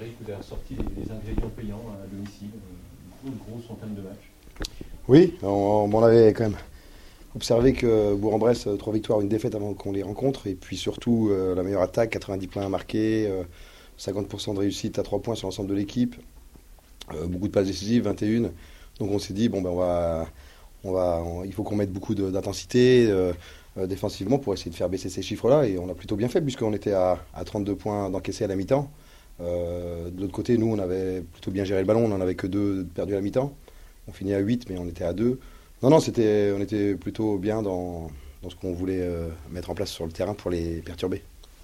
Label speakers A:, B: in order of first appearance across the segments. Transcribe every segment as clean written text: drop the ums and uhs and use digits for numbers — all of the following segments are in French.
A: Eric, vous avez ressorti les ingrédients payants à domicile, une grosse centaine de matchs.
B: Oui, on avait quand même observé que Bourg-en-Bresse, 3 victoires, une défaite avant qu'on les rencontre. Et puis surtout, la meilleure attaque, 90 points marqués, 50% de réussite à 3 points sur l'ensemble de l'équipe. Beaucoup de passes décisives, 21. Donc on s'est dit, bon, ben il faut qu'on mette beaucoup d'intensité défensivement pour essayer de faire baisser ces chiffres-là. Et on a plutôt bien fait puisqu'on était à 32 points d'encaissés à la mi-temps. De l'autre côté, nous, on avait plutôt bien géré le ballon. On n'en avait que 2 perdus à la mi-temps. On finit à 8, mais on était à 2. Non, on était plutôt bien dans ce qu'on voulait mettre en place sur le terrain pour les perturber.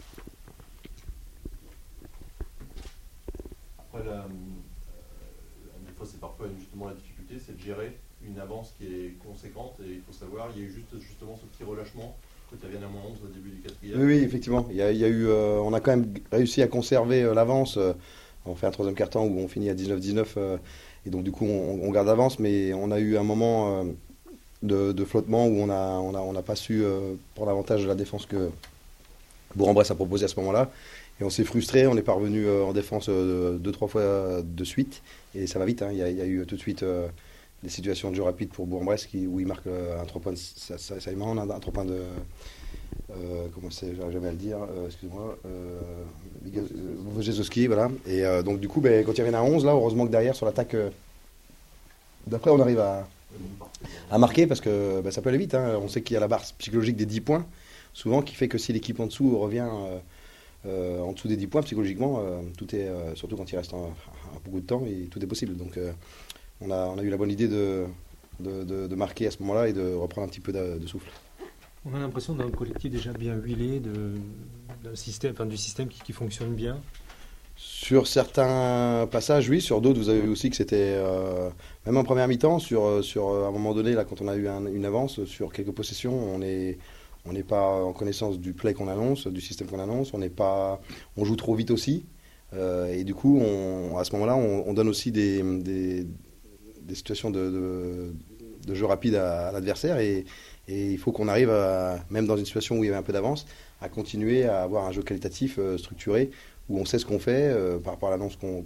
A: Après, des fois, c'est parfois justement la difficulté, c'est de gérer une avance qui est conséquente. Et il faut savoir, il y a eu justement ce petit relâchement que tu avais à moins 11 au début du quatrième.
B: Oui, effectivement. Il y a eu, on a quand même réussi à conserver l'avance. On fait un troisième quart-temps où on finit à 19-19. Et donc, du coup, on garde l'avance. Mais on a eu un moment de flottement où on n'a pas su prendre l'avantage de la défense que Bourg-en-Bresse a proposé à ce moment-là. Et on s'est frustré. On est parvenu en défense 2-3 fois de suite. Et ça va vite. Hein. Il y a eu tout de suite des situations de jeu rapide pour Bourg-en-Bresse où il marque un 3 points. Ça est marrant, un 3 points de. Comment c'est, j'arrive jamais à le dire, excuse-moi, Wojciechowski, voilà. Et donc du coup, quand il y avait un 11 là, heureusement que derrière sur l'attaque d'après on arrive à marquer parce que ça peut aller vite. Hein. On sait qu'il y a la barre psychologique des 10 points, souvent qui fait que si l'équipe en dessous revient en dessous des 10 points, psychologiquement, tout est, surtout quand il reste beaucoup de temps, et tout est possible. Donc on a eu la bonne idée de marquer à ce moment-là et de reprendre un petit peu de souffle.
C: On a l'impression d'un collectif déjà bien huilé, du système qui fonctionne bien.
B: Sur certains passages, oui. Sur d'autres, vous avez vu aussi que c'était, même en première mi-temps, sur à un moment donné, là, quand on a eu une avance, sur quelques possessions, on n'est pas en connaissance du play qu'on annonce, du système qu'on annonce. On joue trop vite aussi. Et du coup, à ce moment-là, on donne aussi des situations de jeu rapide à l'adversaire. Et il faut qu'on arrive, même dans une situation où il y avait un peu d'avance, à continuer à avoir un jeu qualitatif structuré, où on sait ce qu'on fait par rapport à l'annonce qu'on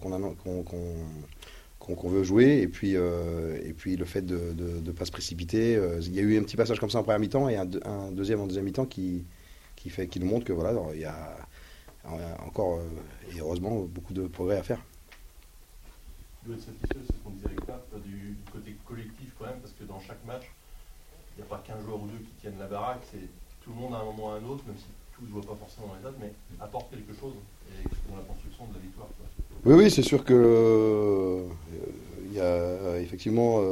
B: veut jouer, et puis le fait de ne pas se précipiter. Il y a eu un petit passage comme ça en première mi-temps et un deuxième en deuxième mi-temps qui nous montre que voilà, il y a encore, et heureusement, beaucoup de progrès à faire.
A: Vous êtes satisfait, c'est ce qu'on disait avec Pat, du côté collectif quand même, parce que dans chaque match, il n'y a pas qu'un joueur ou deux qui tiennent la baraque, c'est tout le monde à un moment ou à un autre, même si tout ne se voit pas forcément dans les dates, mais apporte quelque chose dans la construction de la victoire. Quoi.
B: Oui, c'est sûr que il y a effectivement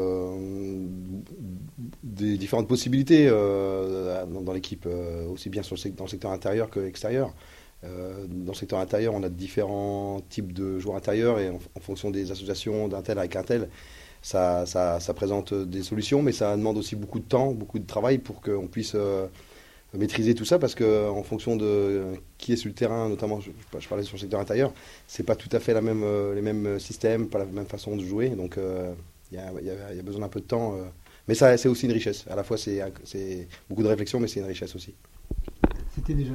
B: des différentes possibilités dans l'équipe, aussi bien dans le secteur intérieur que extérieur. Dans le secteur intérieur, on a différents types de joueurs intérieurs et en fonction des associations d'un tel avec un tel, ça présente des solutions, mais ça demande aussi beaucoup de temps, beaucoup de travail pour qu'on puisse maîtriser tout ça, parce qu'en fonction de qui est sur le terrain, notamment je parlais sur le secteur intérieur, c'est pas tout à fait les mêmes systèmes, pas la même façon de jouer, donc il y a besoin d'un peu de temps, mais ça c'est aussi une richesse. À la fois c'est beaucoup de réflexion, mais c'est une richesse aussi.
C: C'était déjà